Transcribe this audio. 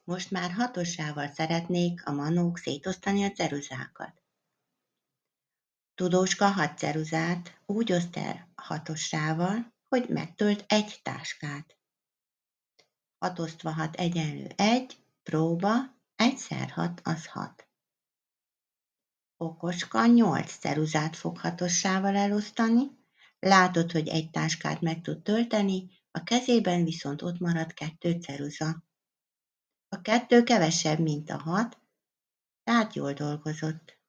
Most már hatosával szeretnék a manók szétosztani a ceruzákat. Tudóska 6 ceruzát úgy oszt el hatossával, hogy megtölt egy táskát. 6 osztva 6 egyenlő 1, próba, 1x6 az 6. Okoska 8 ceruzát fog hatossával elosztani, látod, hogy egy táskát meg tud tölteni, a kezében viszont ott marad 2 ceruza. A 2 kevesebb, mint a 6, tehát jól dolgozott.